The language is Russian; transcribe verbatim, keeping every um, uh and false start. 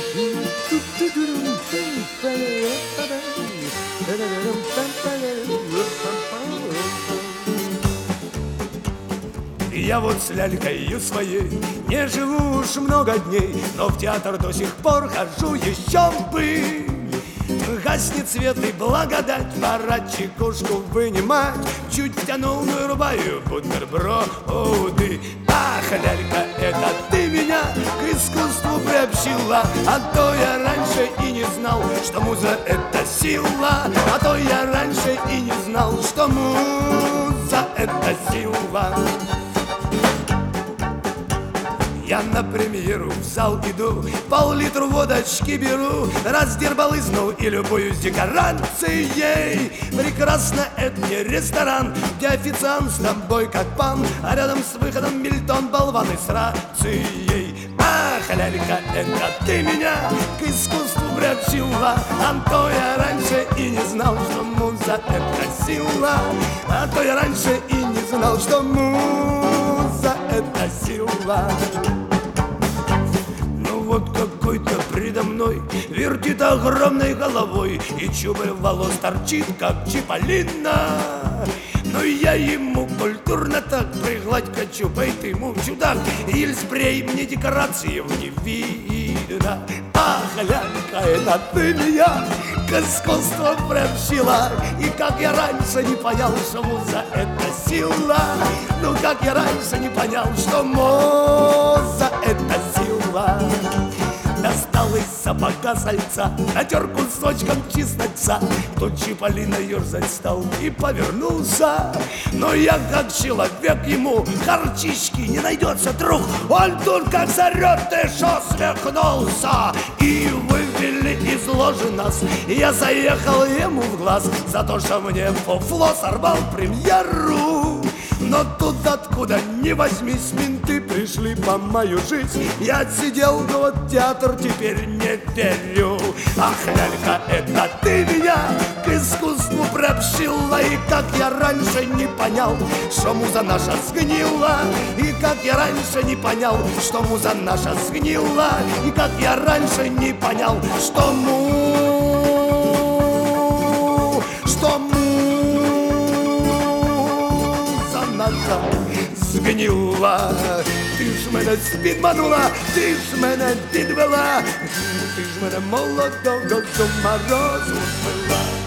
Я вот с лялькою своей не живу уж много дней, но в театр до сих пор хожу еще бы. Гаснет свет и благодать, пора чекушку вынимать. Чуть втянул, ну и рубаю бутерброды. Ах, лялька, это ты меня к искусству приобщила, а то я раньше и не знал, что муза — это сила. А то я раньше и не знал, что муза — это сила. Я на премьеру в зал иду, пол-литру водочки беру, раздер балызну и любуюсь декорацией. Прекрасно, это не ресторан, где официант с тобой как пан, а рядом с выходом Мильтон болваны с рацией. Ах, лялька, это ты меня к искусству приобщила, а то я раньше и не знал, что муза — это сила. А то я раньше и не знал, что муза — это сила. Вот какой-то предо мной вертит огромной головой, и чубы волос торчит, как Чиполлино. Но я ему культурно так пригладь хочу, бей ты ему чудак, или спрей, мне декорации не видно. Ах, лялька, это ты меня к искусству приобщила, и как я раньше не понял, что муза — это сила. Ну как я раньше не понял, что муза — это сила. Достал из сапога сальца, натер кусочком чесноца. Тут Чиполлино ерзать стал и повернулся. Но я как человек ему харчички не найдется, друг. Он тут как зарет, ты шо свихнулся? И вывели из ложи нас, и я заехал ему в глаз за то, что мне фуфло сорвал премьеру. Но тут откуда ни возьмись, менты пришли по мою жизнь. Я отсидел год театр, теперь не верю. Ах, лялька, это ты меня к искусству приобщила, и как я раньше не понял, что муза наша сгнила. И как я раньше не понял, что муза наша сгнила. И как я раньше не понял, что му, что му згнила. Ти ж мене підманула, ти ж мене підвела, ти ж мене молодого до морозу звела.